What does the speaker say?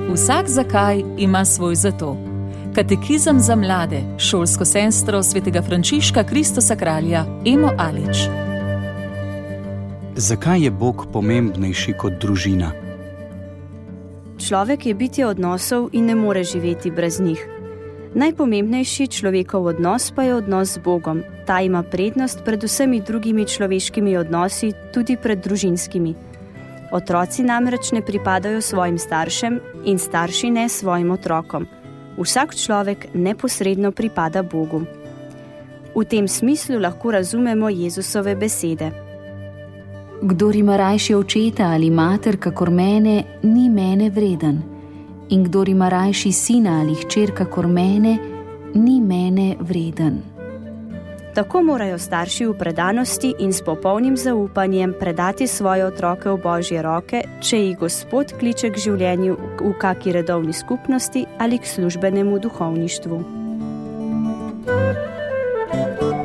Vsak zakaj ima svoj zato. Katekizem za mlade, šolsko sestro svetega Frančiška Kristosa kralja Emo Alič. Zakaj je Bog pomembnejši kot družina? Človek je bitje odnosov in ne more živeti brez njih. Najpomembnejši človekov odnos pa je odnos z Bogom. Ta ima prednost pred vsemi drugimi človeškimi odnosi, tudi pred družinskimi. Otroci namreč ne pripadajo svojim staršem in starši ne svojim otrokom. Vsak človek neposredno pripada Bogu. V tem smislu lahko razumemo Jezusove besede. Kdor ima rajši očeta ali mater kakor mene, ni mene vreden. In kdor ima rajši sina ali hčer kakor mene, ni mene vreden. Tako morajo starši v predanosti in s popolnim zaupanjem predati svoje otroke v Božje roke, če jih Gospod kliče k življenju v kaki redovni skupnosti ali k službenemu duhovništvu.